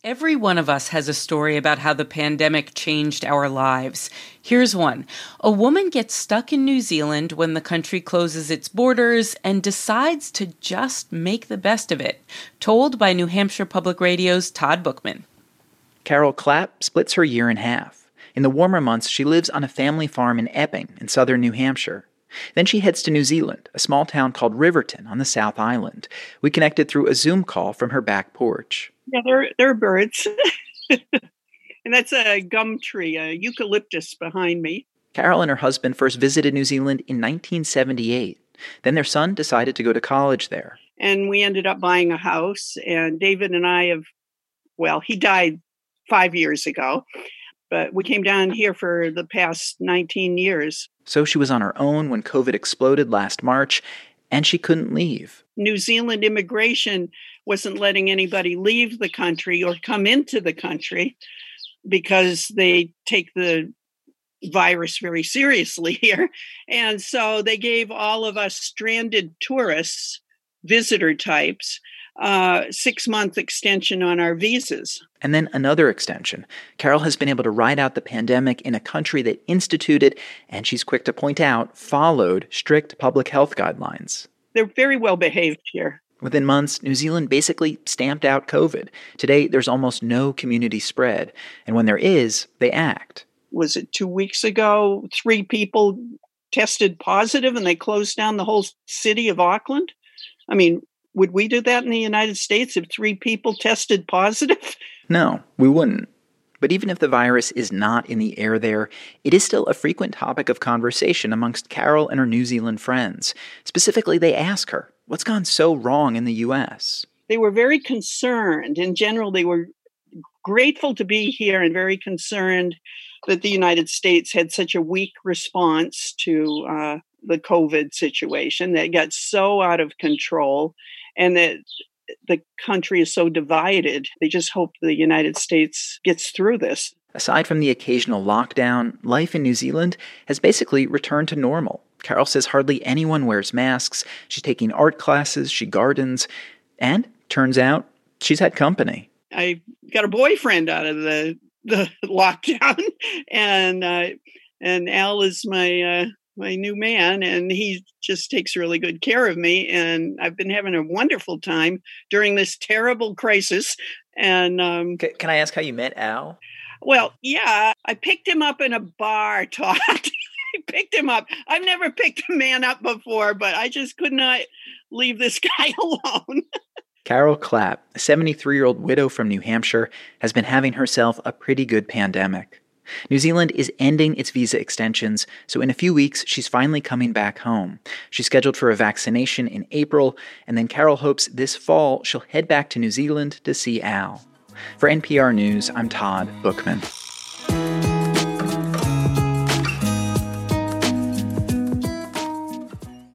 Every one of us has a story about how the pandemic changed our lives. Here's one. A woman gets stuck in New Zealand when the country closes its borders and decides to just make the best of it. Told by New Hampshire Public Radio's Todd Bookman. Carol Clapp splits her year in half. In the warmer months, she lives on a family farm in Epping, in southern New Hampshire. Then she heads to New Zealand, a small town called Riverton on the South Island. We connected through a Zoom call from her back porch. Yeah, there are birds. And that's a gum tree, a eucalyptus behind me. Carol and her husband first visited New Zealand in 1978. Then their son decided to go to college there. And we ended up buying a house. And David and I he died 5 years ago. But we came down here for the past 19 years. So she was on her own when COVID exploded last March, and she couldn't leave. New Zealand immigration wasn't letting anybody leave the country or come into the country because they take the virus very seriously here. And so they gave all of us stranded tourists, visitor types, 6-month extension on our visas. And then another extension. Carol has been able to ride out the pandemic in a country that instituted, and she's quick to point out, followed strict public health guidelines. They're very well behaved here. Within months, New Zealand basically stamped out COVID. Today, there's almost no community spread. And when there is, they act. Was it 2 weeks ago, 3 people tested positive and they closed down the whole city of Auckland? I mean, would we do that in the United States if 3 people tested positive? No, we wouldn't. But even if the virus is not in the air there, it is still a frequent topic of conversation amongst Carol and her New Zealand friends. Specifically, they ask her, what's gone so wrong in the U.S.? They were very concerned. In general, they were grateful to be here and very concerned that the United States had such a weak response to the COVID situation that got so out of control and that the country is so divided. They just hope the United States gets through this. Aside from the occasional lockdown, life in New Zealand has basically returned to normal. Carol says hardly anyone wears masks. She's taking art classes, she gardens, and turns out she's had company. I got a boyfriend out of the lockdown, and Al is my new man, and he just takes really good care of me. And I've been having a wonderful time during this terrible crisis. And can I ask how you met Al? Well, yeah, I picked him up in a bar, Todd. I picked him up. I've never picked a man up before, but I just could not leave this guy alone. Carol Clapp, a 73-year-old widow from New Hampshire, has been having herself a pretty good pandemic. New Zealand is ending its visa extensions, so in a few weeks, she's finally coming back home. She's scheduled for a vaccination in April, and then Carol hopes this fall she'll head back to New Zealand to see Al. For NPR News, I'm Todd Bookman.